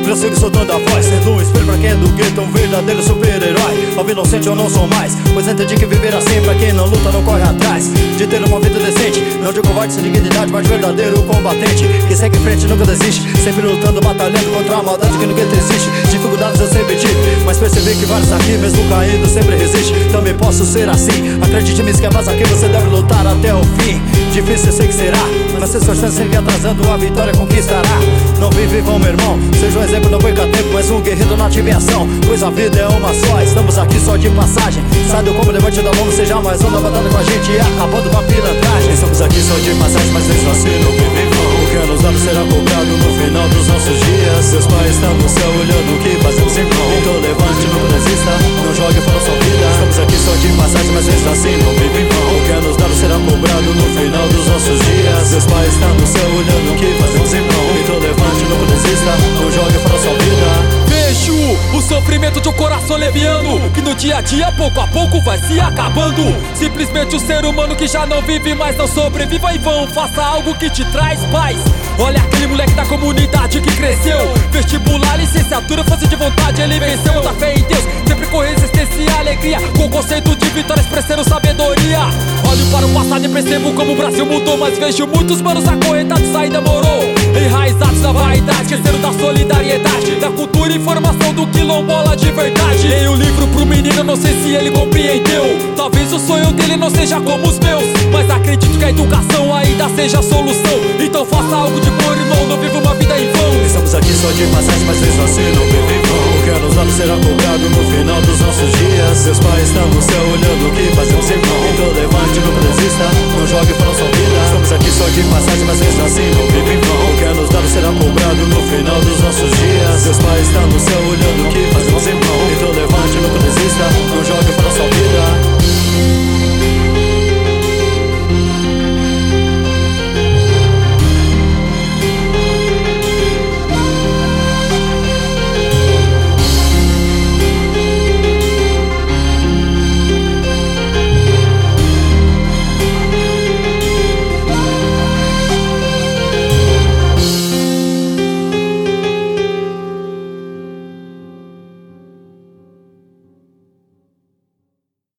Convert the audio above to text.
prossigo soltando a voz, sendo um espelho pra quem é do gueto, um verdadeiro super-herói. Ao inocente eu não sou mais, pois entendi que viver assim pra quem não luta não corre atrás de ter uma vida decente, não de covarde sem dignidade, mas de verdadeiro combatente que segue em frente, nunca desiste, sempre lutando, batalhando contra a maldade que no gueto existe. Dificuldades eu sempre tive, mas percebi que vários aqui, mesmo caindo, sempre resiste. Também posso ser assim, acredite-me, que é mais aqui, você deve lutar até o fim. Difícil eu sei que será, mas se esforçando sempre atrasando, a vitória conquistará. Não vive vão, meu irmão, seja um exemplo, não perca tempo, mas um guerreiro na ação, pois a vida é uma só, estamos aqui só de passagem. Sai do como levante da mão, seja mais um da batalha com a gente e acabando com a pilantragem. Estamos aqui só de passagem, mas mesmo assim não vive vão. O que é nos dado será cobrado no final dos nossos dias. Seus pais estão no céu olhando o que fazemos em vão. Então levante, nunca desista, não jogue fora sua vida. Estamos aqui só de passagem, mas mesmo assim não vive vão. O que é nos dado será cobrado no final dos nossos dias. Seus pais estão no céu olhando o que fazemos em vão. Então levante, nunca desista, não jogue fora sua vida. Vejo o sofrimento de um coração leviano, que no dia a dia, pouco a pouco, vai se acabando. Simplesmente o ser humano que já não vive mais, não sobreviva em vão. Faça algo que te traz paz. Olha aquele moleque da comunidade que cresceu, vestibular, licenciatura, força de vontade, ele venceu. Da fé em Deus, sempre com resistência e alegria, com o conceito de vitória expressando sabedoria. Olho para o passado e percebo como o Brasil mudou, mas vejo muitos manos acorrentados, ainda morou enraizados na vaidade, esqueceram da solidariedade, da cultura e formação do quilombola de verdade. Dei o livro pro menino, não sei se ele compreendeu. Talvez o sonho dele não seja como os meus, mas acredito que a educação ainda seja a solução. Então faça algo de bom, irmão, não viva uma vida em vão. Estamos aqui só de passagem, mas mesmo assim não vive em vão. O que é nos dado será cobrado no final dos nossos dias. Seus pais estão no céu olhando o que fazemos em vão. Então levante, nunca desista, não jogue fora sua vida. Estamos aqui só de passagem, mas mesmo assim não vive em vão. O que é nos dado será cobrado no final dos nossos dias. Seus pais estão no